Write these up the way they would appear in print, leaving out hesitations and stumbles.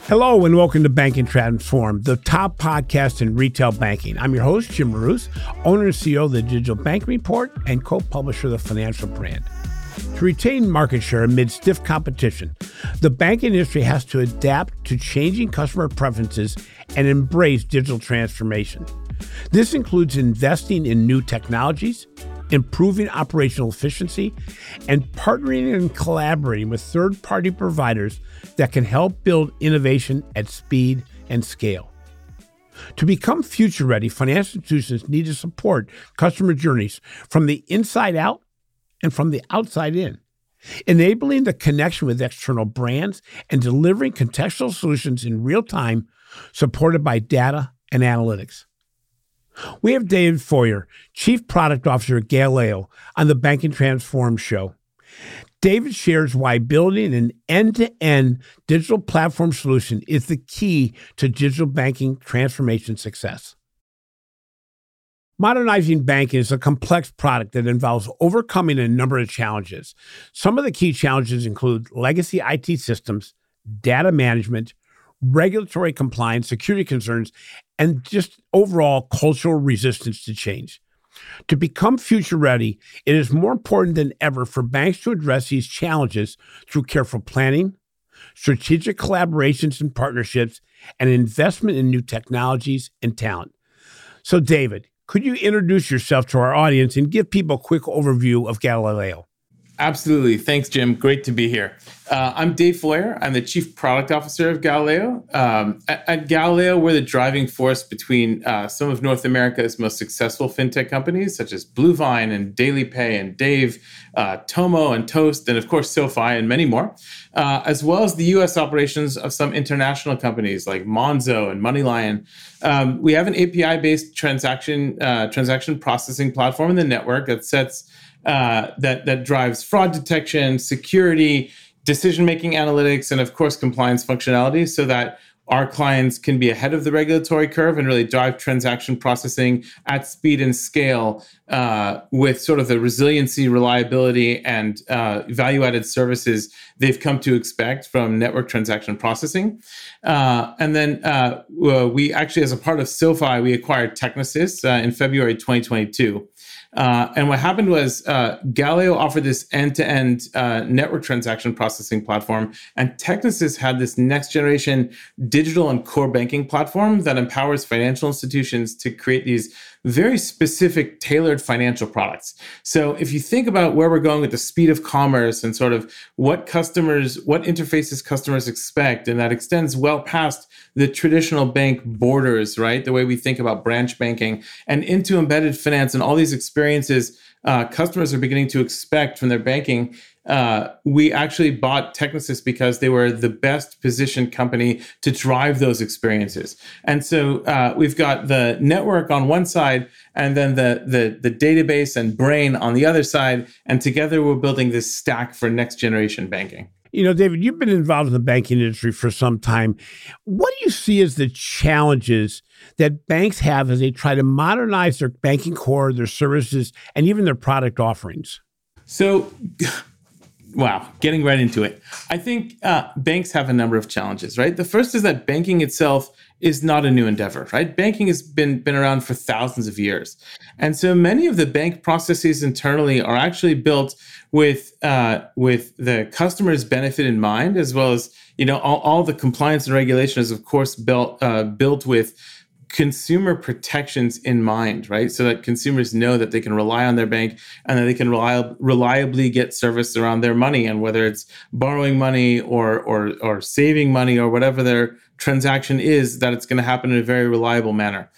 Hello and welcome to Banking Transformed, the top podcast in retail banking. I'm your host, Jim Marous, owner and CEO of the Digital Banking Report and co-publisher of the Financial Brand. To retain market share amid stiff competition, the banking industry has to adapt to changing customer preferences and embrace digital transformation. This includes investing in new technologies, improving operational efficiency, and partnering and collaborating with third-party providers that can help build innovation at speed and scale. To become future-ready, financial institutions need to support customer journeys from the inside out and from the outside in, enabling the connection with external brands and delivering contextual solutions in real time, supported by data and analytics. We have David Foyer, Chief Product Officer at Galileo, on the Banking Transformed show. David shares why building an end-to-end digital platform solution is the key to digital banking transformation success. Modernizing banking is a complex product that involves overcoming a number of challenges. Some of the key challenges include legacy IT systems, data management, regulatory compliance, security concerns, and just overall cultural resistance to change. To become future ready, it is more important than ever for banks to address these challenges through careful planning, strategic collaborations and partnerships, and investment in new technologies and talent. So, David, could you introduce yourself to our audience and give people a quick overview of Galileo? Absolutely. Thanks, Jim. Great to be here. I'm Dave Foyer. I'm the Chief Product Officer of Galileo. At Galileo, we're the driving force between some of North America's most successful fintech companies, such as Bluevine and DailyPay and Dave, Tomo and Toast, and of course, SoFi and many more, as well as the U.S. operations of some international companies like Monzo and MoneyLion. We have an API-based transaction processing platform in the network that sets that drives fraud detection, security, decision-making analytics, and of course, compliance functionality so that our clients can be ahead of the regulatory curve and really drive transaction processing at speed and scale with sort of the resiliency, reliability, and value-added services they've come to expect from network transaction processing. And then we actually, as a part of SoFi, we acquired Technisys in February 2022. And what happened was Galileo offered this end-to-end network transaction processing platform, and Technisys had this next-generation digital and core banking platform that empowers financial institutions to create these very specific, tailored financial products. So if you think about where we're going with the speed of commerce and sort of what interfaces customers expect, and that extends well past the traditional bank borders, right? The way we think about branch banking and into embedded finance and all these experiences customers are beginning to expect from their banking. We actually bought Technisys because they were the best positioned company to drive those experiences. And so we've got the network on one side and then the database and brain on the other side. And together we're building this stack for next generation banking. You know, David, you've been involved in the banking industry for some time. What do you see as the challenges that banks have as they try to modernize their banking core, their services, and even their product offerings? So, wow, getting right into it. I think banks have a number of challenges, right? The first is that banking itself is not a new endeavor, right? Banking has been around for thousands of years. And so many of the bank processes internally are actually built with the customer's benefit in mind, as well as, you know, all the compliance and regulation is, of course, built with consumer protections in mind, right? So that consumers know that they can rely on their bank and that they can reliably get service around their money, and whether it's borrowing money or saving money or whatever their transaction is, that it's going to happen in a very reliable manner.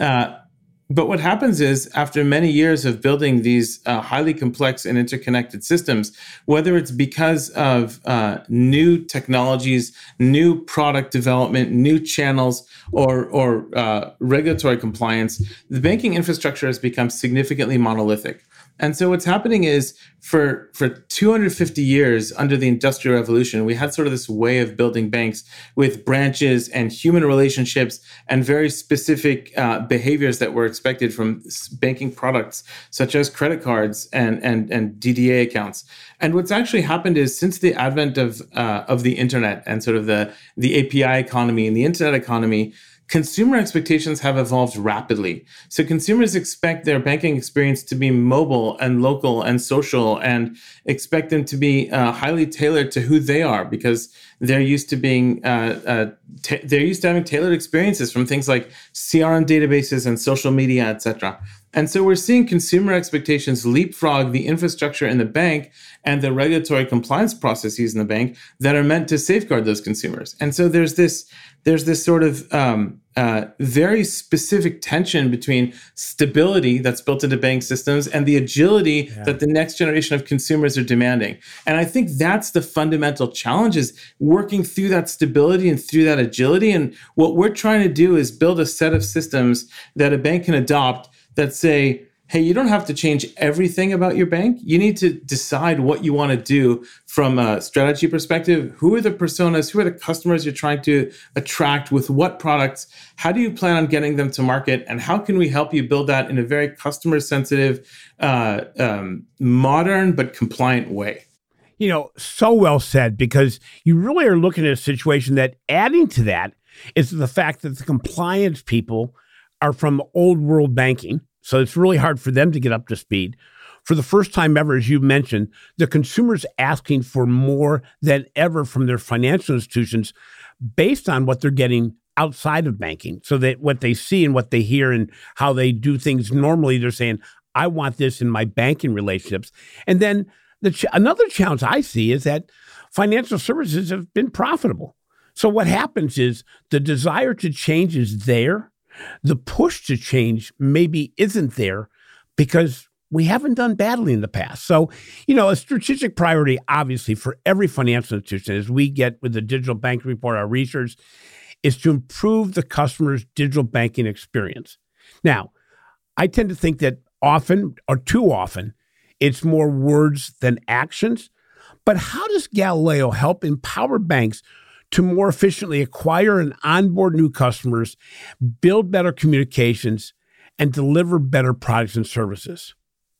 But what happens is, after many years of building these highly complex and interconnected systems, whether it's because of new technologies, new product development, new channels, or regulatory compliance, the banking infrastructure has become significantly monolithic. And so what's happening is for 250 years under the Industrial Revolution, we had sort of this way of building banks with branches and human relationships and very specific behaviors that were expected from banking products, such as credit cards and DDA accounts. And what's actually happened is since the advent of the internet and sort of the API economy and the internet economy, consumer expectations have evolved rapidly. So consumers expect their banking experience to be mobile and local and social, and expect them to be highly tailored to who they are, because they're used to being they're used to having tailored experiences from things like CRM databases and social media, etc. And so we're seeing consumer expectations leapfrog the infrastructure in the bank and the regulatory compliance processes in the bank that are meant to safeguard those consumers. And so there's this sort of very specific tension between stability that's built into bank systems and the agility that the next generation of consumers are demanding. And I think that's the fundamental challenge, is working through that stability and through that agility. And what we're trying to do is build a set of systems that a bank can adopt that say, hey, you don't have to change everything about your bank. You need to decide what you want to do from a strategy perspective. Who are the personas? Who are the customers you're trying to attract with what products? How do you plan on getting them to market? And how can we help you build that in a very customer sensitive, modern, but compliant way? You know, so well said, because you really are looking at a situation that, adding to that, is the fact that the compliance people are from old world banking. So it's really hard for them to get up to speed. For the first time ever, as you mentioned, the consumer's asking for more than ever from their financial institutions based on what they're getting outside of banking. So that what they see and what they hear and how they do things normally, they're saying, I want this in my banking relationships. And then another challenge I see is that financial services have been profitable. So what happens is the desire to change is there. The push to change maybe isn't there because we haven't done badly in the past. So, you know, a strategic priority, obviously, for every financial institution, as we get with the Digital Banking Report, our research, is to improve the customer's digital banking experience. Now, I tend to think that often, or too often, it's more words than actions. But how does Galileo help empower banks to more efficiently acquire and onboard new customers, build better communications, and deliver better products and services?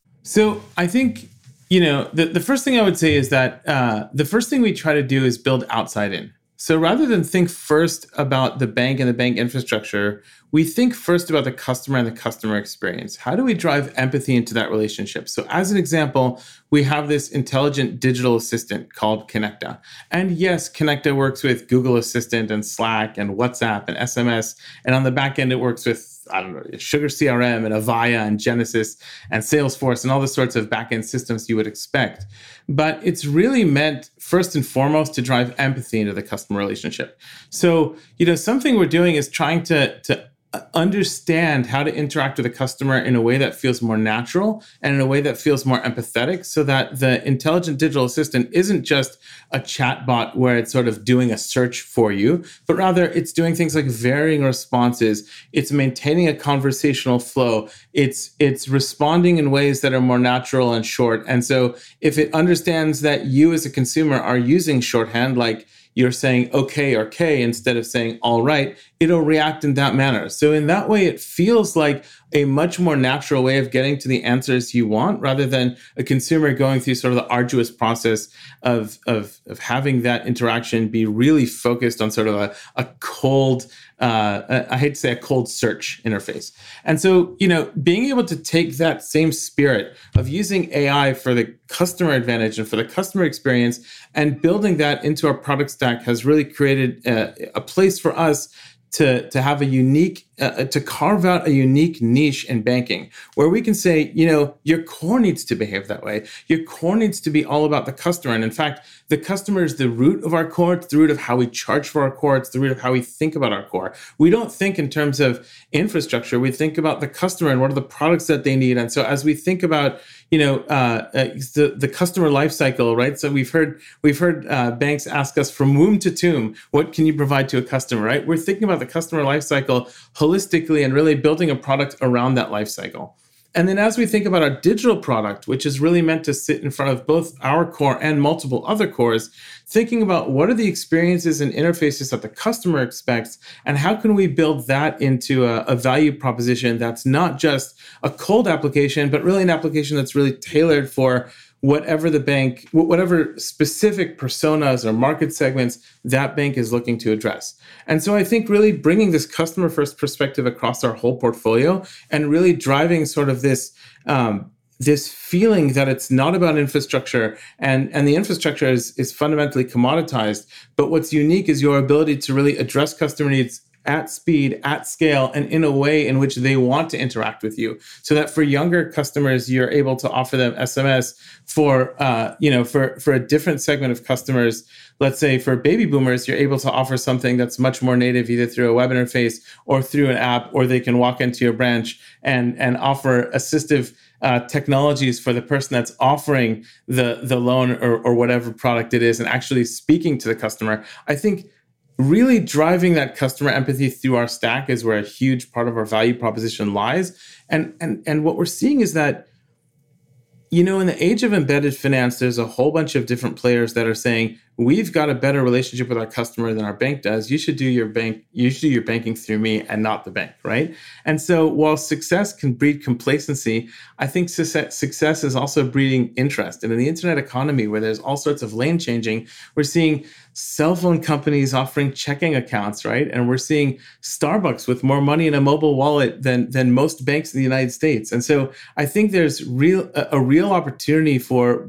So I think, you know, the first thing I would say is that the first thing we try to do is build outside in. So rather than think first about the bank and the bank infrastructure, we think first about the customer and the customer experience. How do we drive empathy into that relationship? So as an example, we have this intelligent digital assistant called Connecta. And yes, Connecta works with Google Assistant and Slack and WhatsApp and SMS. And on the back end, it works with, I don't know, Sugar CRM and Avaya and Genesys and Salesforce and all the sorts of back-end systems you would expect. But it's really meant first and foremost to drive empathy into the customer relationship. So, you know, something we're doing is trying to understand how to interact with a customer in a way that feels more natural and in a way that feels more empathetic, so that the intelligent digital assistant isn't just a chatbot where it's sort of doing a search for you, but rather it's doing things like varying responses. It's maintaining a conversational flow. It's responding in ways that are more natural and short. And so if it understands that you as a consumer are using shorthand, like you're saying okay or K instead of saying all right, it'll react in that manner. So in that way, it feels like a much more natural way of getting to the answers you want, rather than a consumer going through sort of the arduous process of having that interaction be really focused on sort of a cold, I hate to say a cold search interface. And so, you know, being able to take that same spirit of using AI for the customer advantage and for the customer experience and building that into our product stack has really created a place for us to have a unique, to carve out a unique niche in banking where we can say, you know, your core needs to behave that way. Your core needs to be all about the customer. And in fact, the customer is the root of our core. It's the root of how we charge for our core. It's the root of how we think about our core. We don't think in terms of infrastructure. We think about the customer and what are the products that they need. And so as we think about, you know, the customer life cycle, right? So we've heard banks ask us from womb to tomb, what can you provide to a customer, right? We're thinking about the customer life cycle holistically and really building a product around that life cycle. And then as we think about our digital product, which is really meant to sit in front of both our core and multiple other cores, thinking about what are the experiences and interfaces that the customer expects, and how can we build that into a value proposition that's not just a cold application, but really an application that's really tailored for whatever the bank, whatever specific personas or market segments that bank is looking to address. And so I think really bringing this customer first perspective across our whole portfolio and really driving sort of this feeling that it's not about infrastructure and the infrastructure is fundamentally commoditized, but what's unique is your ability to really address customer needs at speed, at scale, and in a way in which they want to interact with you. So that for younger customers, you're able to offer them SMS for a different segment of customers. Let's say for baby boomers, you're able to offer something that's much more native, either through a web interface or through an app, or they can walk into your branch and offer assistive technologies for the person that's offering the loan or whatever product it is, and actually speaking to the customer. I think really driving that customer empathy through our stack is where a huge part of our value proposition lies. And what we're seeing is that, in the age of embedded finance, there's a whole bunch of different players that are saying, we've got a better relationship with our customer than our bank does. You should do your banking through me and not the bank, right? And so while success can breed complacency, I think success is also breeding interest. And in the internet economy, where there's all sorts of lane changing, we're seeing cell phone companies offering checking accounts, right? And we're seeing Starbucks with more money in a mobile wallet than most banks in the United States. And so I think there's a real opportunity for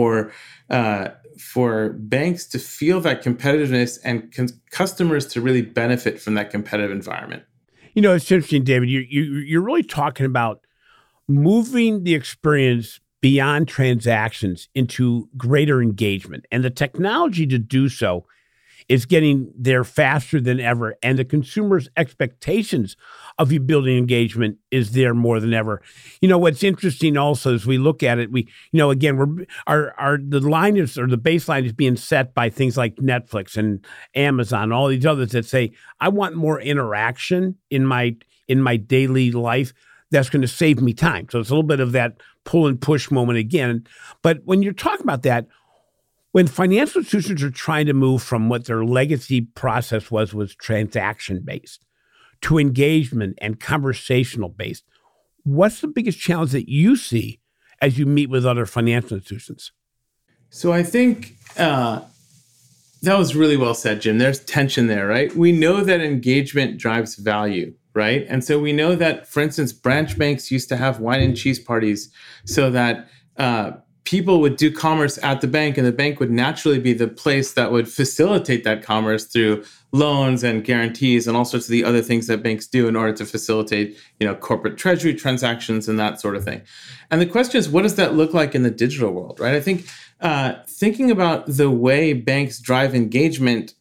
banks to feel that competitiveness and customers to really benefit from that competitive environment. It's interesting, David. You're really talking about moving the experience beyond transactions into greater engagement. And the technology to do so is getting there faster than ever. And the consumer's expectations of you building engagement is there more than ever. What's interesting also as we look at it, the line is, or the baseline is being set by things like Netflix and Amazon, all these others that say, I want more interaction in my daily life that's going to save me time. So it's a little bit of that pull and push moment again. But when you're talking about that, when financial institutions are trying to move from what their legacy process was transaction-based to engagement and conversational-based, what's the biggest challenge that you see as you meet with other financial institutions? So I think that was really well said, Jim. There's tension there, right? We know that engagement drives value, right? And so we know that, for instance, branch banks used to have wine and cheese parties so that people would do commerce at the bank, and the bank would naturally be the place that would facilitate that commerce through loans and guarantees and all sorts of the other things that banks do in order to facilitate, corporate treasury transactions and that sort of thing. And the question is, what does that look like in the digital world, right? I think thinking about the way banks drive engagement,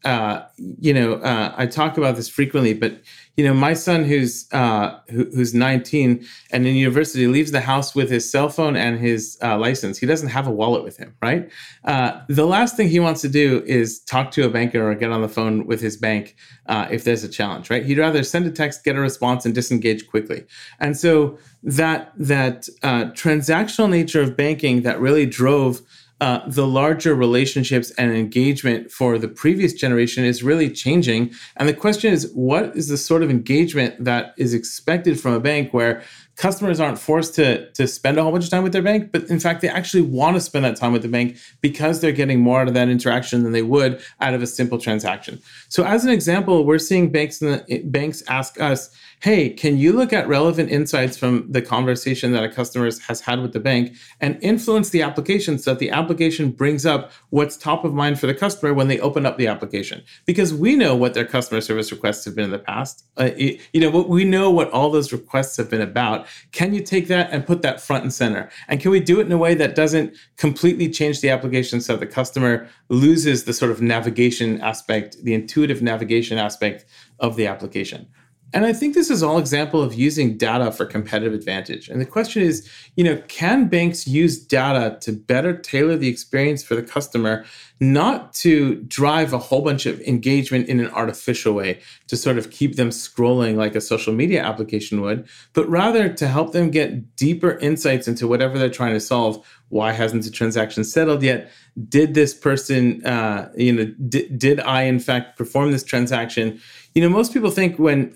I talk about this frequently, but my son who's 19 and in university leaves the house with his cell phone and his license. He doesn't have a wallet with him, right? The last thing he wants to do is talk to a banker or get on the phone with his bank if there's a challenge, right? He'd rather send a text, get a response, and disengage quickly. And so that transactional nature of banking that really drove the larger relationships and engagement for the previous generation is really changing. And the question is, what is the sort of engagement that is expected from a bank where customers aren't forced to spend a whole bunch of time with their bank, but in fact, they actually want to spend that time with the bank because they're getting more out of that interaction than they would out of a simple transaction. So as an example, we're seeing banks ask us, hey, can you look at relevant insights from the conversation that a customer has had with the bank and influence the application so that the application brings up what's top of mind for the customer when they open up the application? Because we know what their customer service requests have been in the past. We know what all those requests have been about. Can you take that and put that front and center? And can we do it in a way that doesn't completely change the application so the customer loses the sort of navigation aspect, the intuitive navigation aspect of the application? And I think this is all example of using data for competitive advantage. And the question is, can banks use data to better tailor the experience for the customer, not to drive a whole bunch of engagement in an artificial way to sort of keep them scrolling like a social media application would, but rather to help them get deeper insights into whatever they're trying to solve. Why hasn't the transaction settled yet? Did this person, did I in fact perform this transaction? Most people think when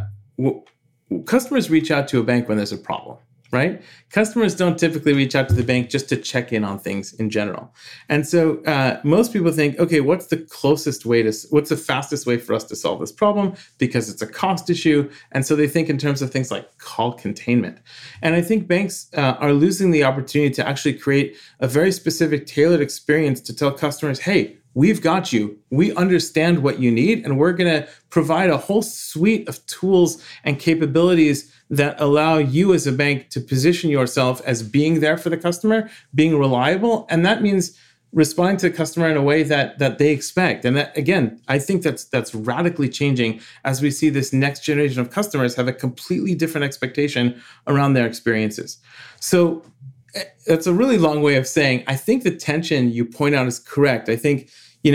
customers reach out to a bank when there's a problem, right? Customers don't typically reach out to the bank just to check in on things in general. And so most people think, okay, what's the fastest way for us to solve this problem? Because it's a cost issue. And so they think in terms of things like call containment. And I think banks are losing the opportunity to actually create a very specific tailored experience to tell customers, hey, we've got you. We understand what you need, and we're going to provide a whole suite of tools and capabilities that allow you as a bank to position yourself as being there for the customer, being reliable. And that means responding to the customer in a way that they expect. And that, again, I think that's radically changing as we see this next generation of customers have a completely different expectation around their experiences. So that's a really long way of saying, I think the tension you point out is correct. I think,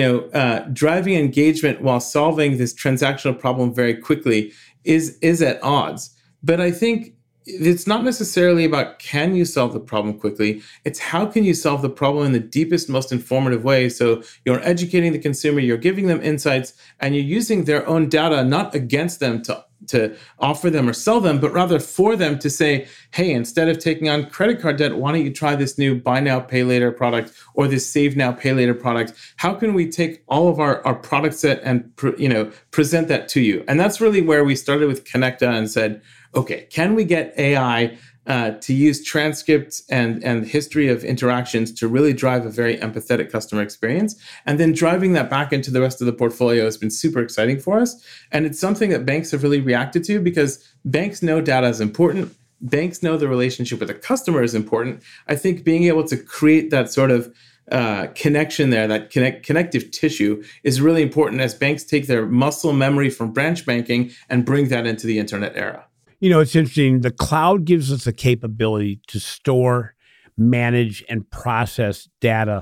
driving engagement while solving this transactional problem very quickly is at odds. But I think it's not necessarily about can you solve the problem quickly. It's how can you solve the problem in the deepest, most informative way. So you're educating the consumer, you're giving them insights, and you're using their own data, not against them to offer them or sell them, but rather for them to say, hey, instead of taking on credit card debt, why don't you try this new buy now, pay later product or this save now, pay later product? How can we take all of our product set and present that to you? And that's really where we started with Connecta and said, okay, can we get AI to use transcripts and history of interactions to really drive a very empathetic customer experience? And then driving that back into the rest of the portfolio has been super exciting for us. And it's something that banks have really reacted to because banks know data is important. Banks know the relationship with the customer is important. I think being able to create that sort of connection there, that connective tissue is really important as banks take their muscle memory from branch banking and bring that into the internet era. It's interesting. The cloud gives us the capability to store, manage, and process data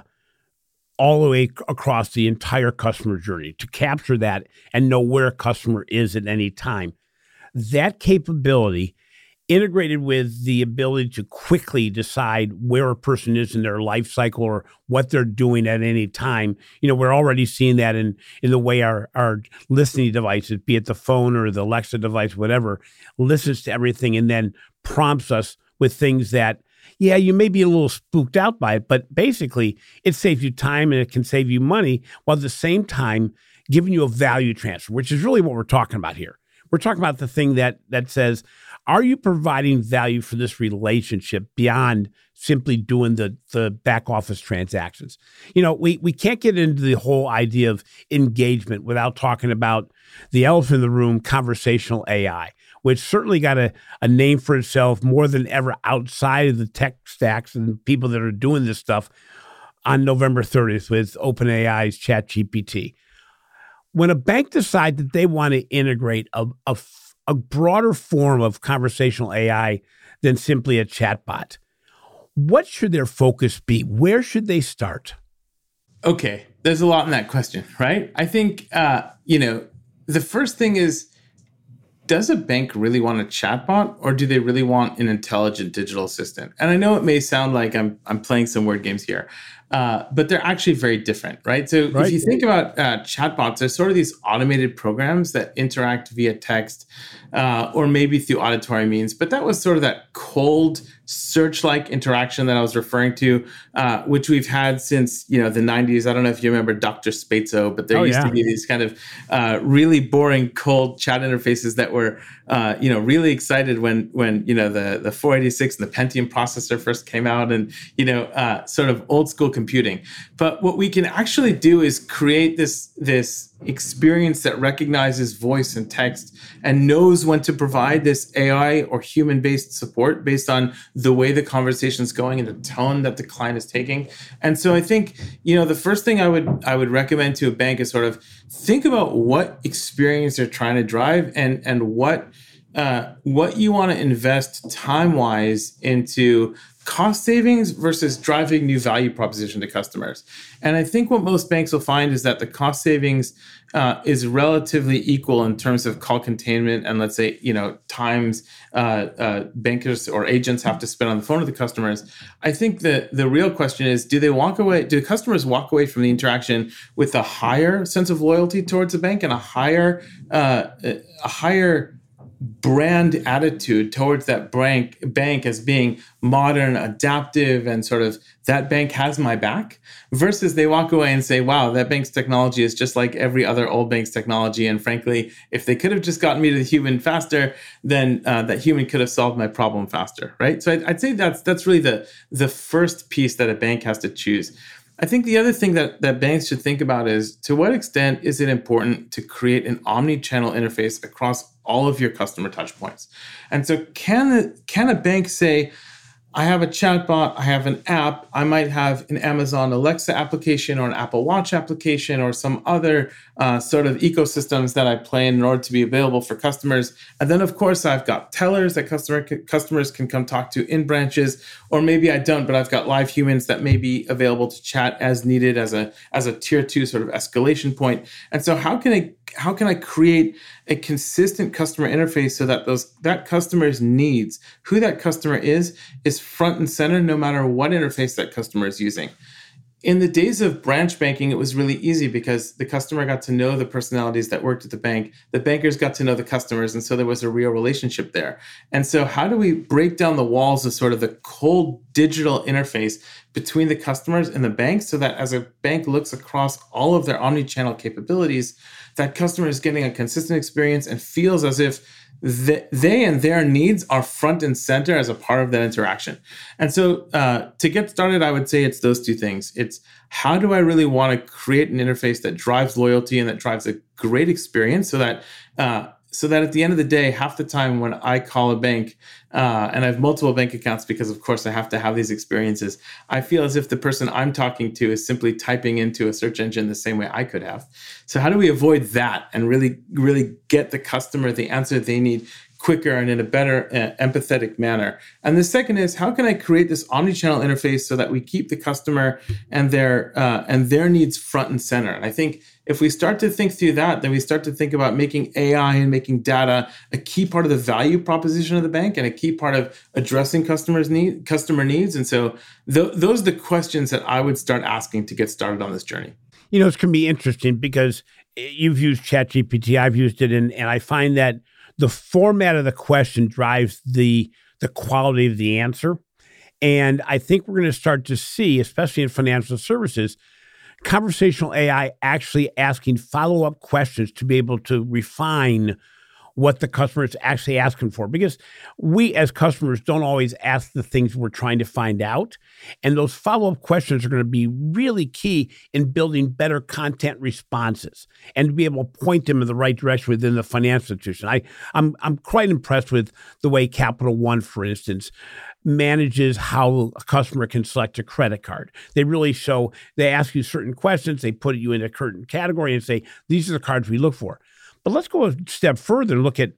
all the way across the entire customer journey to capture that and know where a customer is at any time. That capability, integrated with the ability to quickly decide where a person is in their life cycle or what they're doing at any time. We're already seeing that in the way our listening devices, be it the phone or the Alexa device, whatever, listens to everything and then prompts us with things that, you may be a little spooked out by it, but basically it saves you time and it can save you money while at the same time giving you a value transfer, which is really what we're talking about here. We're talking about the thing that says, are you providing value for this relationship beyond simply doing the back office transactions? We can't get into the whole idea of engagement without talking about the elephant in the room, conversational AI, which certainly got a name for itself more than ever outside of the tech stacks and people that are doing this stuff on November 30th with OpenAI's ChatGPT. When a bank decides that they want to integrate a broader form of conversational AI than simply a chatbot, what should their focus be? Where should they start? Okay, there's a lot in that question, right? I think, the first thing is, does a bank really want a chatbot or do they really want an intelligent digital assistant? And I know it may sound like I'm playing some word games here, but they're actually very different, right? So if you think about chatbots, they're sort of these automated programs that interact via text or maybe through auditory means. But that was sort of that cold search-like interaction that I was referring to, which we've had since the 90s. I don't know if you remember Dr. Spatzo, but there used to be these kind of really boring, cold chat interfaces that were really excited when the 486 and the Pentium processor first came out, and sort of old school computing. But what we can actually do is create this experience that recognizes voice and text and knows when to provide this AI or human-based support based on the way the conversation is going and the tone that the client is taking. And so I think, the first thing I would recommend to a bank is sort of think about what experience they're trying to drive and what you want to invest time-wise into cost savings versus driving new value proposition to customers. And I think what most banks will find is that the cost savings is relatively equal in terms of call containment and, let's say, times bankers or agents have to spend on the phone with the customers. I think the real question is, do customers walk away from the interaction with a higher sense of loyalty towards the bank and a higher brand attitude towards that bank as being modern, adaptive, and sort of that bank has my back, versus they walk away and say, wow, that bank's technology is just like every other old bank's technology. And frankly, if they could have just gotten me to the human faster, then that human could have solved my problem faster, right? So I'd say that's really the first piece that a bank has to choose. I think the other thing that banks should think about is, to what extent is it important to create an omni-channel interface across all of your customer touchpoints? And so can a bank say, I have a chatbot, I have an app, I might have an Amazon Alexa application or an Apple Watch application or some other sort of ecosystems that I play in order to be available for customers. And then, of course, I've got tellers that customers can come talk to in branches, or maybe I don't, but I've got live humans that may be available to chat as needed as a tier 2 sort of escalation point. And so how can I create a consistent customer interface so that that customer's needs, who that customer is front and center no matter what interface that customer is using? In the days of branch banking, it was really easy because the customer got to know the personalities that worked at the bank. The bankers got to know the customers, and so there was a real relationship there. And so how do we break down the walls of sort of the cold digital interface between the customers and the bank so that as a bank looks across all of their omni-channel capabilities, that customer is getting a consistent experience and feels as if they and their needs are front and center as a part of that interaction. And so to get started, I would say it's those two things. It's how do I really want to create an interface that drives loyalty and that drives a great experience so that at the end of the day, half the time when I call a bank, and I have multiple bank accounts because, of course, I have to have these experiences, I feel as if the person I'm talking to is simply typing into a search engine the same way I could have. So how do we avoid that and really, really get the customer the answer they need quicker and in a better empathetic manner? And the second is, how can I create this omni-channel interface so that we keep the customer and their needs front and center? And I think if we start to think through that, then we start to think about making AI and making data a key part of the value proposition of the bank and a key part of addressing customer needs. And so those are the questions that I would start asking to get started on this journey. It's going to be interesting because you've used ChatGPT, I've used it, and I find that the format of the question drives the quality of the answer. And I think we're going to start to see, especially in financial services, conversational AI actually asking follow-up questions to be able to refine what the customer is actually asking for. Because we as customers don't always ask the things we're trying to find out. And those follow-up questions are going to be really key in building better content responses and to be able to point them in the right direction within the financial institution. I'm quite impressed with the way Capital One, for instance, manages how a customer can select a credit card. They ask you certain questions, they put you in a certain category and say, these are the cards we look for. But let's go a step further and look at,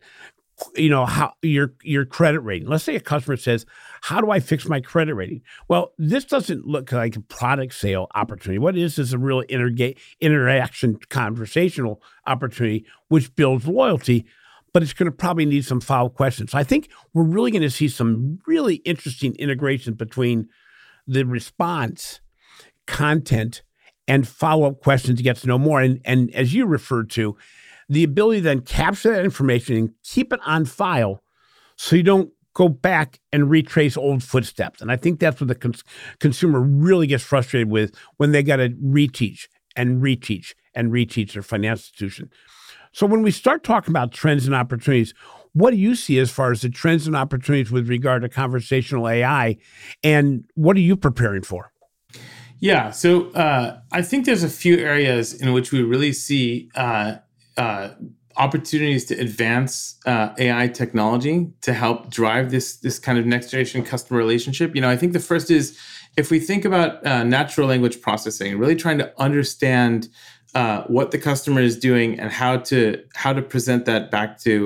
how your credit rating. Let's say a customer says, how do I fix my credit rating? Well, this doesn't look like a product sale opportunity. What is a real interaction conversational opportunity, which builds loyalty, but it's going to probably need some follow-up questions. So I think we're really going to see some really interesting integration between the response, content, and follow-up questions to get to know more. And as you referred to, the ability to then capture that information and keep it on file so you don't go back and retrace old footsteps. And I think that's what the consumer really gets frustrated with when they got to reteach their financial institution. So when we start talking about trends and opportunities, what do you see as far as the trends and opportunities with regard to conversational AI, and what are you preparing for? Yeah, so I think there's a few areas in which we really see opportunities to advance AI technology to help drive this kind of next generation customer relationship. I think the first is if we think about natural language processing, really trying to understand what the customer is doing and how to present that back to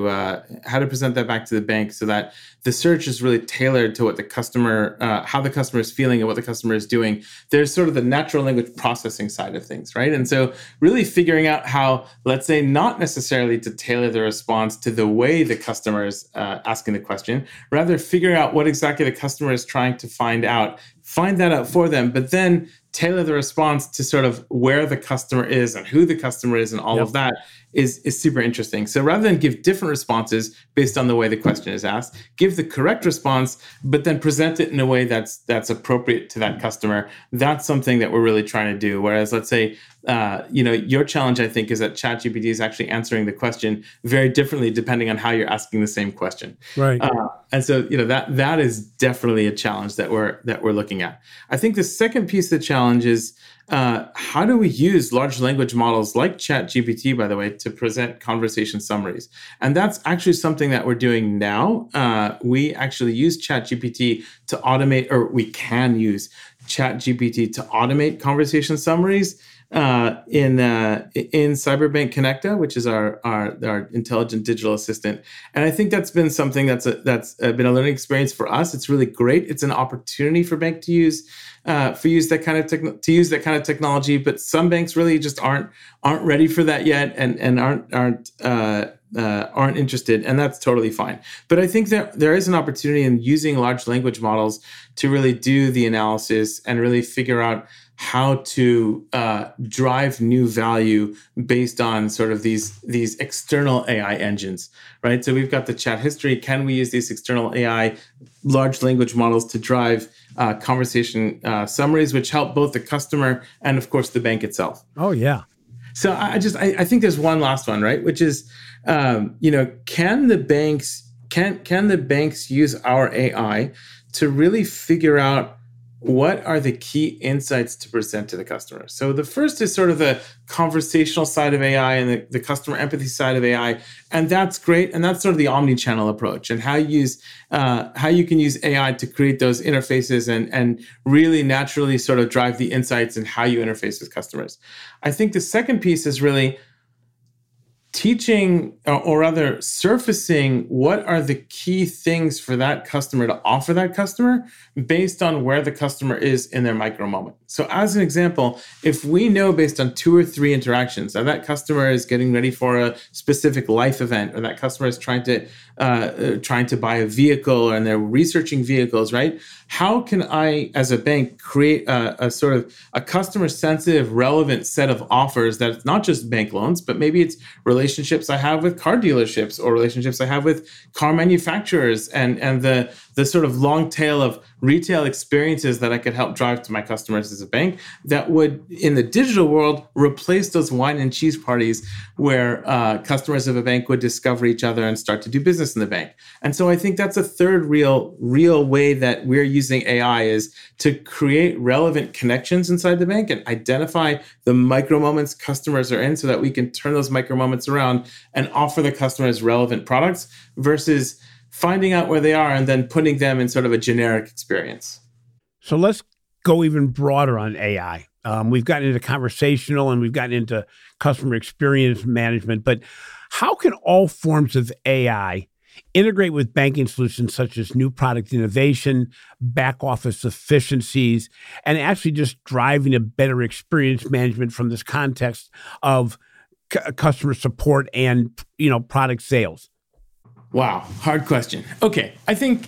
the bank, so that the search is really tailored to what the customer, how the customer is feeling and what the customer is doing. There's sort of the natural language processing side of things, right? And so really figuring out how, let's say, not necessarily to tailor the response to the way the customer is asking the question, rather figuring out what exactly the customer is trying to find that out for them, but then tailor the response to sort of where the customer is and who the customer is and all of that is super interesting. So rather than give different responses based on the way the question is asked, give the correct response, but then present it in a way that's appropriate to that customer. That's something that we're really trying to do. Whereas, let's say, your challenge, I think, is that ChatGPT is actually answering the question very differently depending on how you're asking the same question. Right. And so, that is definitely a challenge that we're looking at. I think the second piece of the challenge is how do we use large language models like ChatGPT, by the way, to present conversation summaries? And that's actually something that we're doing now. We actually use ChatGPT to automate, or we can use ChatGPT to automate conversation summaries in Cyberbank Connecta, which is our intelligent digital assistant. And I think that's been something that's been a learning experience for us. It's really great. It's an opportunity for bank to use that kind of technology. But some banks really just aren't ready for that yet, and aren't interested, and that's totally fine. But I think that there is an opportunity in using large language models to really do the analysis and really figure out how to drive new value based on sort of these external AI engines, right? So we've got the chat history. Can we use these external AI large language models to drive conversation summaries, which help both the customer and, of course, the bank itself? Oh, yeah. So I think there's one last one, right? Which is, can the banks use our AI to really figure out what are the key insights to present to the customer? So the first is sort of the conversational side of AI and the customer empathy side of AI, and that's great. And that's sort of the omni-channel approach, and how you can use AI to create those interfaces and really naturally sort of drive the insights and how you interface with customers. I think the second piece is really teaching, or rather surfacing, what are the key things for that customer to offer that customer based on where the customer is in their micro moment. So as an example, if we know based on 2 or 3 interactions that customer is getting ready for a specific life event, or that customer is trying to buy a vehicle, and they're researching vehicles, right? How can I, as a bank, create a sort of a customer sensitive, relevant set of offers that's not just bank loans, but maybe it's relationships I have with car dealerships, or relationships I have with car manufacturers, and the sort of long tail of retail experiences that I could help drive to my customers as a bank that would, in the digital world, replace those wine and cheese parties where customers of a bank would discover each other and start to do business in the bank. And so I think that's a third real way that we're using AI, is to create relevant connections inside the bank and identify the micro moments customers are in, so that we can turn those micro moments around and offer the customers relevant products, versus finding out where they are and then putting them in sort of a generic experience. So let's go even broader on AI. We've gotten into conversational and we've gotten into customer experience management, but how can all forms of AI integrate with banking solutions such as new product innovation, back office efficiencies, and actually just driving a better experience management from this context of customer support and, product sales? Wow, hard question. Okay, I think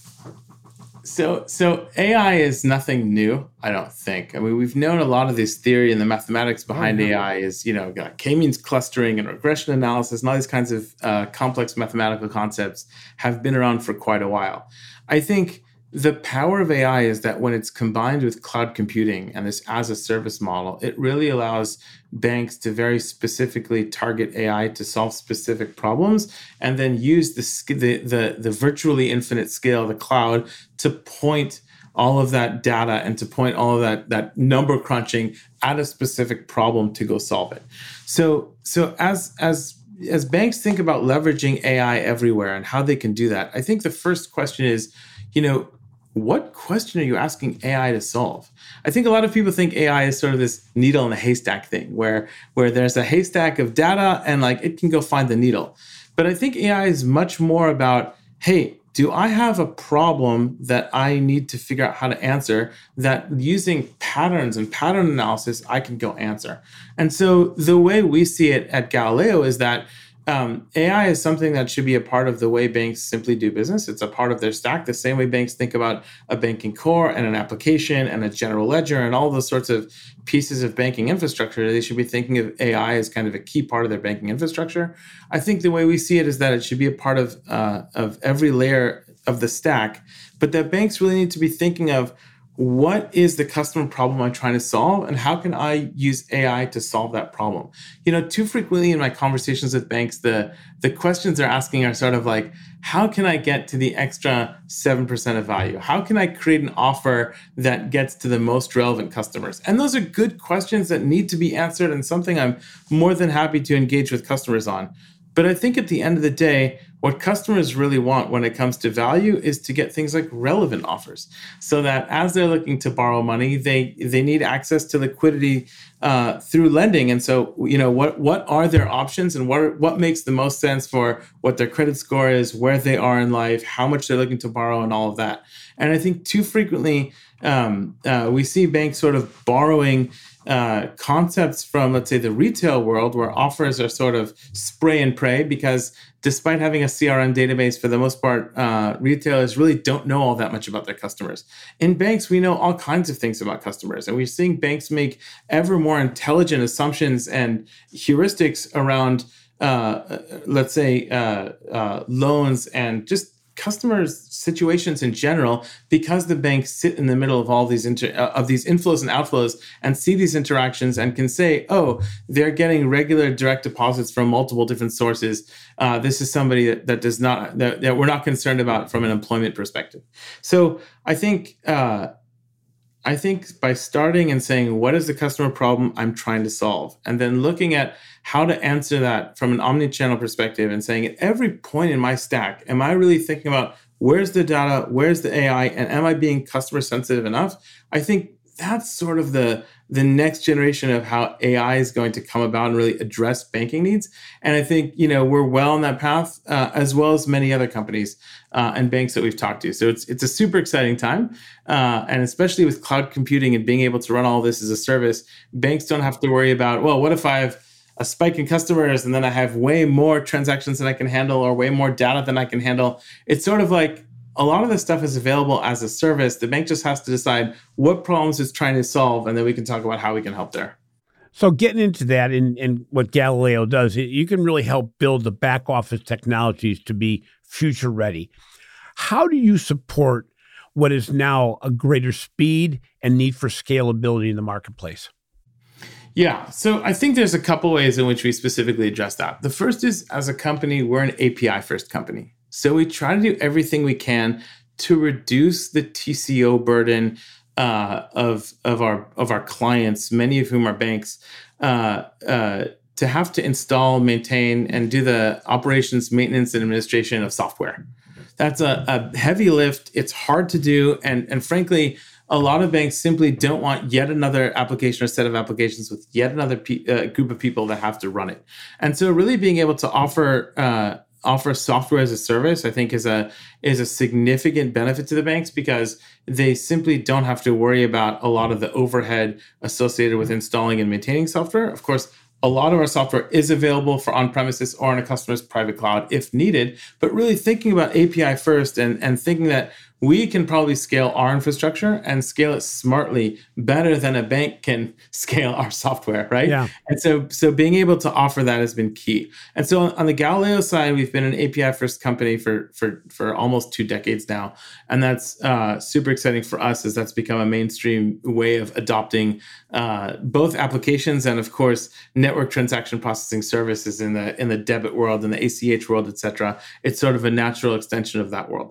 so AI is nothing new, I don't think. I mean, we've known a lot of this theory and the mathematics behind AI is, K-means clustering and regression analysis, and all these kinds of complex mathematical concepts have been around for quite a while. I think the power of AI is that when it's combined with cloud computing and this as a service model, it really allows banks to very specifically target AI to solve specific problems, and then use the virtually infinite scale of the cloud to point all of that data and to point all of that number crunching at a specific problem to go solve it. So as banks think about leveraging AI everywhere and how they can do that, I think the first question is, what question are you asking AI to solve? I think a lot of people think AI is sort of this needle in a haystack thing where there's a haystack of data and like it can go find the needle. But I think AI is much more about, hey, do I have a problem that I need to figure out how to answer that using patterns and pattern analysis, I can go answer? And so the way we see it at Galileo is that AI is something that should be a part of the way banks simply do business. It's a part of their stack, the same way banks think about a banking core and an application and a general ledger and all those sorts of pieces of banking infrastructure. They should be thinking of AI as kind of a key part of their banking infrastructure. I think the way we see it is that it should be a part of every layer of the stack, but that banks really need to be thinking of, what is the customer problem I'm trying to solve, and how can I use AI to solve that problem? Too frequently in my conversations with banks, the questions they're asking are sort of like, how can I get to the extra 7% of value? How can I create an offer that gets to the most relevant customers? And those are good questions that need to be answered and something I'm more than happy to engage with customers on. But I think at the end of the day, what customers really want when it comes to value is to get things like relevant offers, so that as they're looking to borrow money, they need access to liquidity through lending. And so, what are their options, and what makes the most sense for what their credit score is, where they are in life, how much they're looking to borrow, and all of that. And I think too frequently we see banks sort of borrowing concepts from, let's say, the retail world, where offers are sort of spray and pray, because despite having a CRM database, for the most part, retailers really don't know all that much about their customers. In banks, we know all kinds of things about customers, and we're seeing banks make ever more intelligent assumptions and heuristics around, let's say, loans and just customers' situations in general, because the banks sit in the middle of all these of these inflows and outflows and see these interactions and can say, oh, they're getting regular direct deposits from multiple different sources. This is somebody that does not that we're not concerned about from an employment perspective. So I think by starting and saying, what is the customer problem I'm trying to solve? And then looking at how to answer that from an omni-channel perspective and saying, at every point in my stack, am I really thinking about where's the data, where's the AI, and am I being customer sensitive enough? I think that's sort of the next generation of how AI is going to come about and really address banking needs. And I think, we're well on that path, as well as many other companies and banks that we've talked to. So it's a super exciting time. And especially with cloud computing and being able to run all this as a service, banks don't have to worry about, well, what if I have a spike in customers and then I have way more transactions than I can handle or way more data than I can handle. It's sort of like, a lot of this stuff is available as a service. The bank just has to decide what problems it's trying to solve, and then we can talk about how we can help there. So getting into that and what Galileo does, you can really help build the back office technologies to be future ready. How do you support what is now a greater speed and need for scalability in the marketplace? Yeah, so I think there's a couple ways in which we specifically address that. The first is, as a company, we're an API-first company. So we try to do everything we can to reduce the TCO burden of our clients, many of whom are banks, to have to install, maintain, and do the operations, maintenance, and administration of software. That's a heavy lift. It's hard to do, and frankly, a lot of banks simply don't want yet another application or set of applications with yet another group of people that have to run it. And so, really being able to offer software as a service, I think, is a significant benefit to the banks, because they simply don't have to worry about a lot of the overhead associated with installing and maintaining software. Of course, a lot of our software is available for on-premises or in a customer's private cloud if needed, but really thinking about API first and thinking that we can probably scale our infrastructure and scale it smartly better than a bank can scale our software, right? Yeah. And so being able to offer that has been key. And so on the Galileo side, we've been an API first company for almost 2 decades now. And that's super exciting for us, as that's become a mainstream way of adopting both applications and, of course, network transaction processing services in the debit world, in the ACH world, et cetera. It's sort of a natural extension of that world.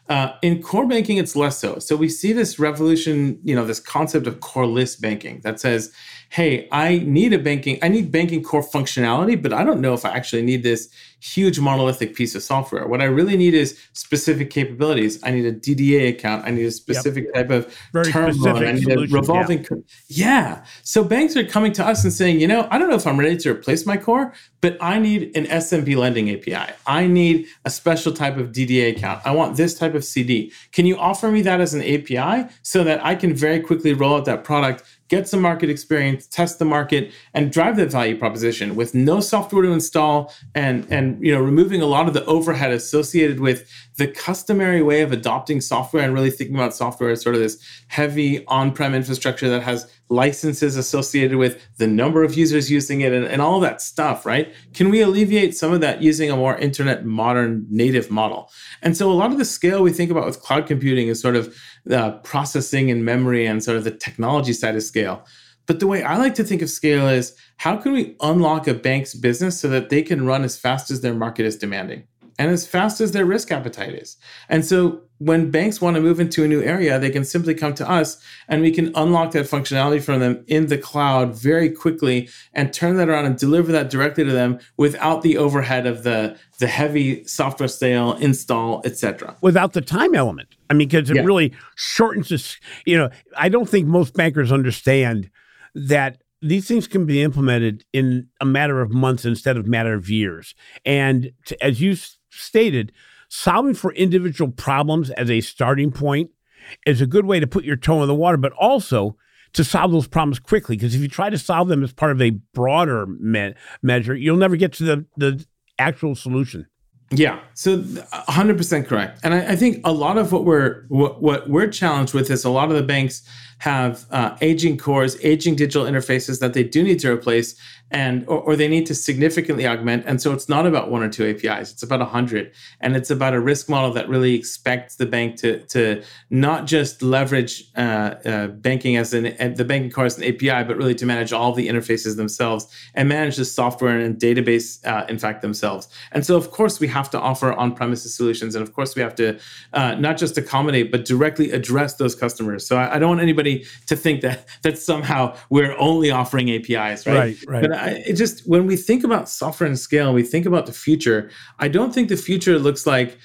In core banking, it's less so. So we see this revolution, this concept of coreless banking that says, hey, I need banking core functionality, but I don't know if I actually need this huge monolithic piece of software. What I really need is specific capabilities. I need a DDA account. I need a specific type of term loan. I need a revolving. Yeah. So banks are coming to us and saying, I don't know if I'm ready to replace my core, but I need an SMB lending API. I need a special type of DDA account. I want this type of CD. Can you offer me that as an API so that I can very quickly roll out that product, get some market experience, test the market, and drive that value proposition with no software to install and removing a lot of the overhead associated with the customary way of adopting software and really thinking about software as sort of this heavy on-prem infrastructure that has licenses associated with the number of users using it and all that stuff, right? Can we alleviate some of that using a more internet modern native model? And so a lot of the scale we think about with cloud computing is sort of the processing and memory and sort of the technology side of scale. But the way I like to think of scale is how can we unlock a bank's business so that they can run as fast as their market is demanding and as fast as their risk appetite is? And so when banks want to move into a new area, they can simply come to us and we can unlock that functionality from them in the cloud very quickly and turn that around and deliver that directly to them without the overhead of the heavy software sale, install, etc. Without the time element. I mean, because it really shortens this. I don't think most bankers understand that these things can be implemented in a matter of months instead of a matter of years. And as you stated, solving for individual problems as a starting point is a good way to put your toe in the water, but also to solve those problems quickly. Because if you try to solve them as part of a broader measure, you'll never get to the actual solution. Yeah, so 100% correct. And I think a lot of what we're challenged with is a lot of the banks have aging cores, aging digital interfaces that they do need to replace or they need to significantly augment. And so it's not about one or two APIs, it's about 100. And it's about a risk model that really expects the bank to not just leverage banking the banking core as an API, but really to manage all the interfaces themselves and manage the software and database, in fact, themselves. And so, of course, we have to offer on-premises solutions. And of course, we have to not just accommodate, but directly address those customers. So I don't want anybody to think that somehow we're only offering APIs, right? Right. But when we think about software and scale, and we think about the future, I don't think the future looks like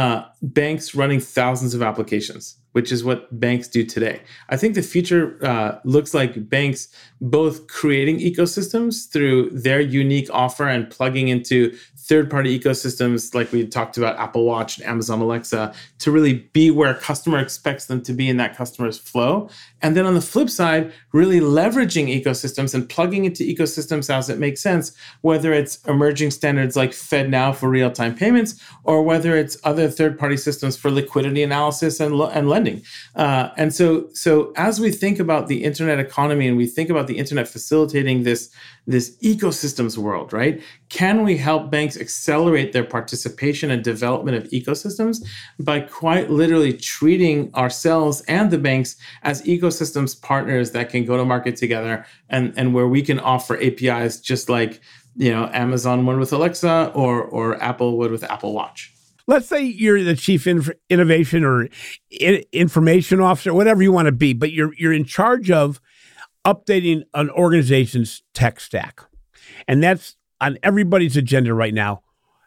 banks running thousands of applications, which is what banks do today. I think the future looks like banks both creating ecosystems through their unique offer and plugging into third-party ecosystems like we talked about Apple Watch and Amazon Alexa to really be where a customer expects them to be in that customer's flow. And then on the flip side, really leveraging ecosystems and plugging into ecosystems as it makes sense, whether it's emerging standards like FedNow for real-time payments or whether it's other third-party systems for liquidity analysis and lending. And so as we think about the internet economy and we think about the internet facilitating this ecosystems world, right? Can we help banks accelerate their participation and development of ecosystems by quite literally treating ourselves and the banks as ecosystems partners that can go to market together and where we can offer APIs just like Amazon would with Alexa or Apple would with Apple Watch. Let's say you're the chief innovation or information officer, whatever you want to be, but you're in charge of updating an organization's tech stack. And that's on everybody's agenda right now.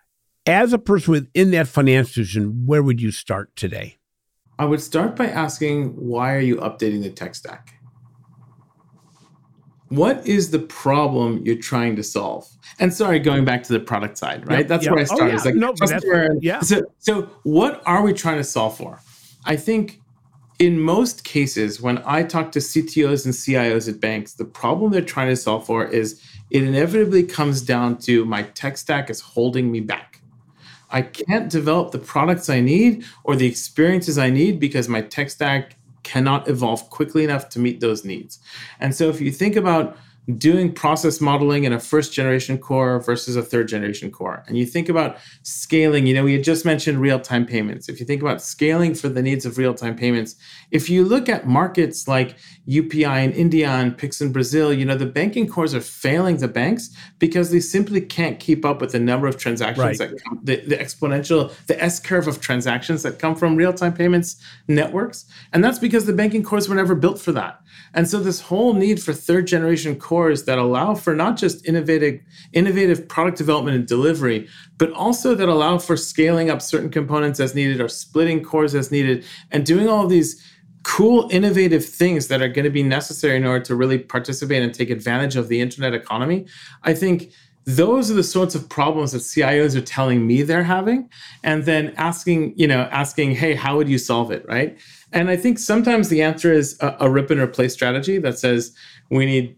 As a person within that financial institution, where would you start today? I would start by asking, why are you updating the tech stack? What is the problem you're trying to solve? And sorry, going back to the product side, right? That's where I started. So what are we trying to solve for? I think in most cases, when I talk to CTOs and CIOs at banks, the problem they're trying to solve for is it inevitably comes down to my tech stack is holding me back. I can't develop the products I need or the experiences I need because my tech stack cannot evolve quickly enough to meet those needs. And so if you think about doing process modeling in a first generation core versus a third generation core. And you think about scaling, we had just mentioned real-time payments. If you think about scaling for the needs of real-time payments, if you look at markets like UPI in India and Pix in Brazil, the banking cores are failing the banks because they simply can't keep up with the number of transactions that come, the exponential, the S-curve of transactions that come from real-time payments networks. And that's because the banking cores were never built for that. And so this whole need for third generation cores that allow for not just innovative product development and delivery, but also that allow for scaling up certain components as needed or splitting cores as needed and doing all of these cool, innovative things that are going to be necessary in order to really participate and take advantage of the internet economy. I think those are the sorts of problems that CIOs are telling me they're having, and then asking, hey, how would you solve it, right? And I think sometimes the answer is a rip and replace strategy that says we need,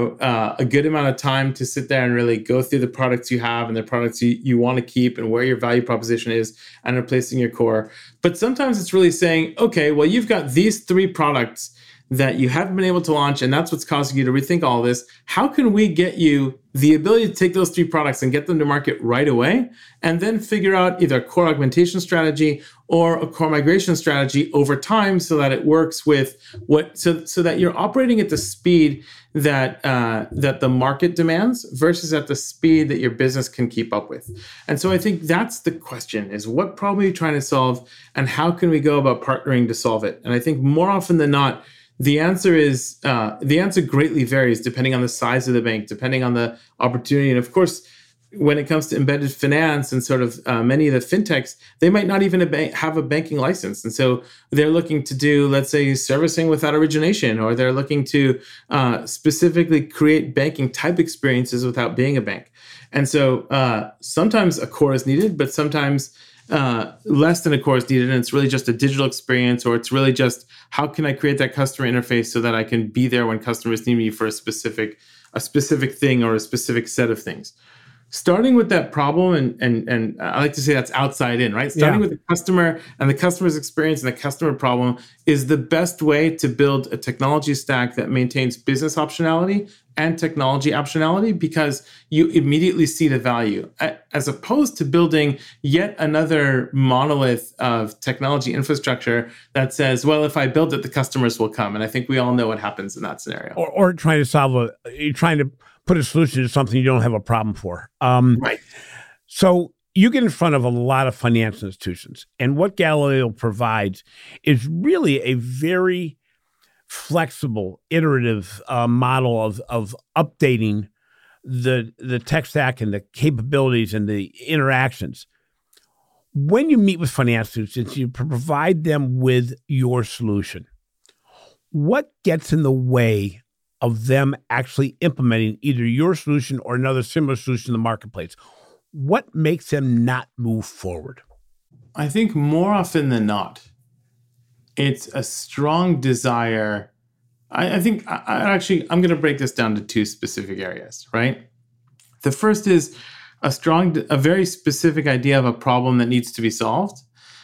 a good amount of time to sit there and really go through the products you have and the products you want to keep and where your value proposition is and replacing your core. But sometimes it's really saying, okay, well, you've got these 3 products that you haven't been able to launch, and that's what's causing you to rethink all this. How can we get you the ability to take those 3 products and get them to market right away, and then figure out either a core augmentation strategy or a core migration strategy over time so that it works with so that you're operating at the speed that the market demands versus at the speed that your business can keep up with. And so I think that's the question, is what problem are you trying to solve and how can we go about partnering to solve it? And I think more often than not, the answer greatly varies depending on the size of the bank, depending on the opportunity. And of course, when it comes to embedded finance and sort of many of the fintechs, they might not even have a banking license. And so they're looking to do, let's say, servicing without origination, or they're looking to specifically create banking type experiences without being a bank. And so sometimes a core is needed, but sometimes less than a core is needed, and it's really just a digital experience, or it's really just how can I create that customer interface so that I can be there when customers need me for a specific thing or a specific set of things. Starting with that problem, and I like to say that's outside in, right? Starting with the customer and the customer's experience and the customer problem is the best way to build a technology stack that maintains business optionality and technology optionality, because you immediately see the value, as opposed to building yet another monolith of technology infrastructure that says, well, if I build it, the customers will come. And I think we all know what happens in that scenario. Or trying to put a solution to something you don't have a problem for. Right. So you get in front of a lot of financial institutions, and what Galileo provides is really a very flexible, iterative model of updating the tech stack and the capabilities and the interactions. When you meet with financial institutions, you provide them with your solution. What gets in the way of them actually implementing either your solution or another similar solution in the marketplace? What makes them not move forward? I think more often than not, it's a strong desire. I think I'm going to break this down to 2 specific areas, right? The first is a very specific idea of a problem that needs to be solved.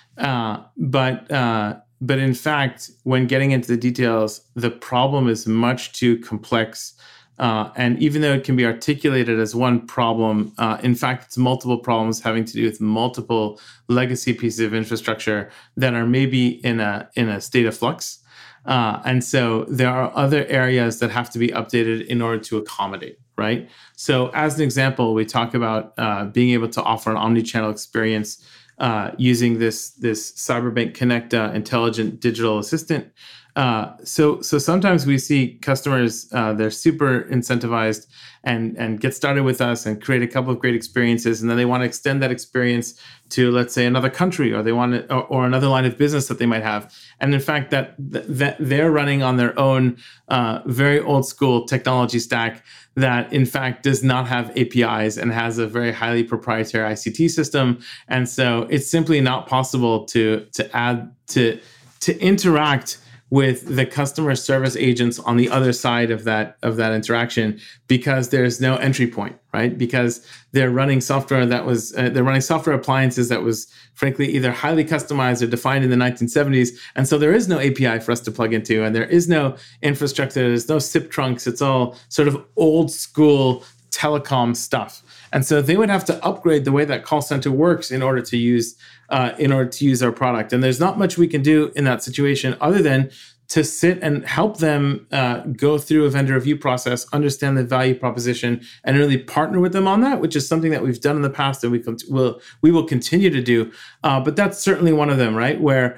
But in fact, when getting into the details, the problem is much too complex. And even though it can be articulated as one problem, in fact, it's multiple problems having to do with multiple legacy pieces of infrastructure that are maybe in a state of flux. And so there are other areas that have to be updated in order to accommodate, right? So as an example, we talk about being able to offer an omni-channel experience using this Cyberbank Connect intelligent digital assistant. So sometimes we see customers, they're super incentivized and get started with us and create a couple of great experiences, and then they want to extend that experience to, let's say, another country, or they want to, or another line of business that they might have. And in fact, that they're running on their own very old school technology stack that in fact does not have APIs and has a very highly proprietary ICT system. And so it's simply not possible to interact with the customer service agents on the other side of that interaction, because there's no entry point, right? Because they're running software appliances that was frankly either highly customized or defined in the 1970s, and so there is no API for us to plug into, and there is no infrastructure, there's no SIP trunks. It's all sort of old school telecom stuff. And so they would have to upgrade the way that call center works in order to use our product. And there's not much we can do in that situation other than to sit and help them go through a vendor review process, understand the value proposition, and really partner with them on that, which is something that we've done in the past and we will continue to do. But that's certainly one of them, right? Where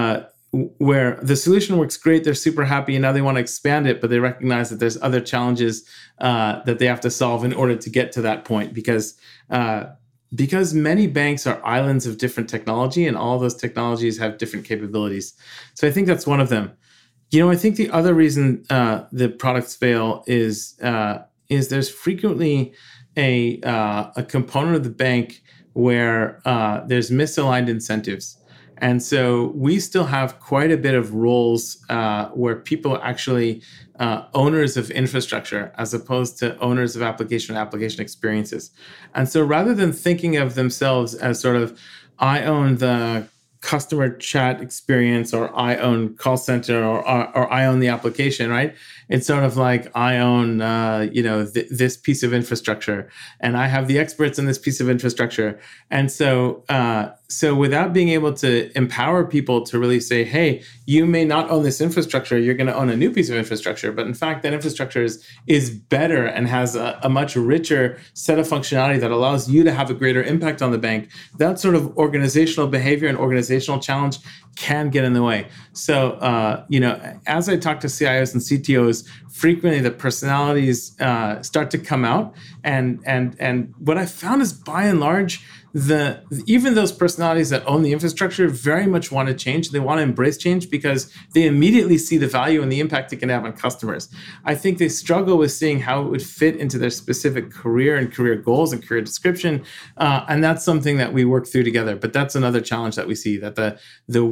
the solution works great, they're super happy, and now they want to expand it, but they recognize that there's other challenges that they have to solve in order to get to that point, because many banks are islands of different technology, and all those technologies have different capabilities. So I think that's one of them. I think the other reason the products fail is there's frequently a component of the bank where there's misaligned incentives. And so we still have quite a bit of roles where people are actually owners of infrastructure as opposed to owners of application experiences. And so rather than thinking of themselves as sort of, I own the customer chat experience, or I own call center, or I own the application, right? It's sort of like, I own, this piece of infrastructure, and I have the experts in this piece of infrastructure. And so without being able to empower people to really say, hey, you may not own this infrastructure, you're going to own a new piece of infrastructure. But in fact, that infrastructure is better and has a much richer set of functionality that allows you to have a greater impact on the bank. That sort of organizational behavior and organizational challenge can get in the way. So, as I talk to CIOs and CTOs, frequently the personalities start to come out. And what I found is, by and large, even those personalities that own the infrastructure very much want to change. They want to embrace change because they immediately see the value and the impact it can have on customers. I think they struggle with seeing how it would fit into their specific career and career goals and career description. And that's something that we work through together. But that's another challenge that we see, that the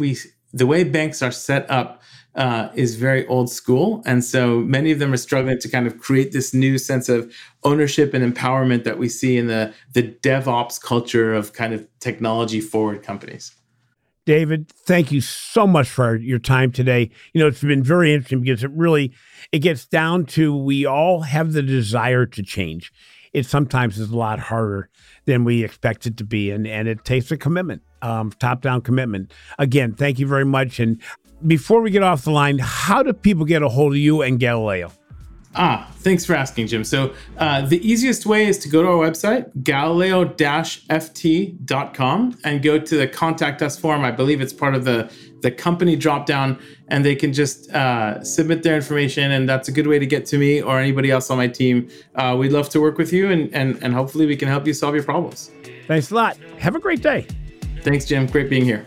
way banks are set up is very old school. And so many of them are struggling to kind of create this new sense of ownership and empowerment that we see in the DevOps culture of kind of technology forward companies. David, thank you so much for your time today. It's been very interesting because it gets down to, we all have the desire to change. It sometimes is a lot harder than we expect it to be. And it takes a commitment, top-down commitment. Again, thank you very much. And before we get off the line, how do people get a hold of you and Galileo? Thanks for asking, Jim. So the easiest way is to go to our website, galileo-ft.com, and go to the Contact Us form. I believe it's part of the company dropdown, and they can just submit their information, and that's a good way to get to me or anybody else on my team. We'd love to work with you, and hopefully we can help you solve your problems. Thanks a lot. Have a great day. Thanks, Jim. Great being here.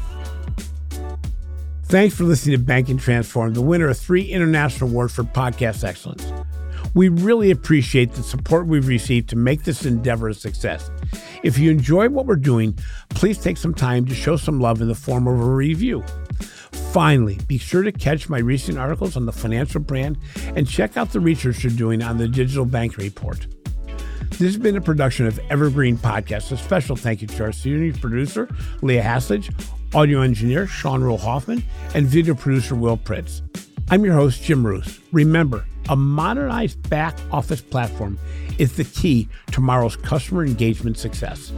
Thanks for listening to Banking Transformed, the winner of 3 international awards for podcast excellence. We really appreciate the support we've received to make this endeavor a success. If you enjoy what we're doing, please take some time to show some love in the form of a review. Finally, be sure to catch my recent articles on the financial brand and check out the research you're doing on the Digital Banking Report. This has been a production of Evergreen Podcast. A special thank you to our senior producer, Leah Haslage, audio engineer, Sean Rowe Hoffman, and video producer, Will Pritz. I'm your host, Jim Roos. Remember, a modernized back office platform is the key to tomorrow's customer engagement success.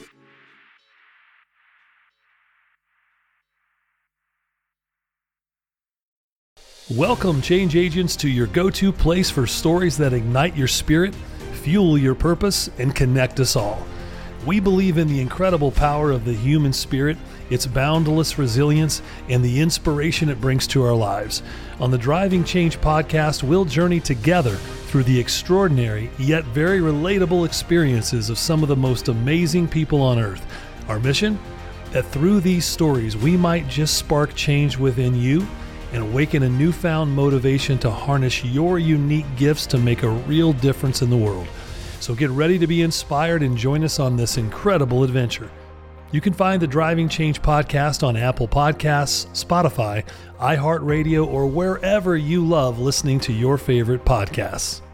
Welcome, change agents, to your go-to place for stories that ignite your spirit, fuel your purpose, and connect us all. We believe in the incredible power of the human spirit, its boundless resilience, and the inspiration it brings to our lives. On the Driving Change podcast, we'll journey together through the extraordinary yet very relatable experiences of some of the most amazing people on earth. Our mission? That through these stories, we might just spark change within you and awaken a newfound motivation to harness your unique gifts to make a real difference in the world. So get ready to be inspired and join us on this incredible adventure. You can find the Driving Change podcast on Apple Podcasts, Spotify, iHeartRadio, or wherever you love listening to your favorite podcasts.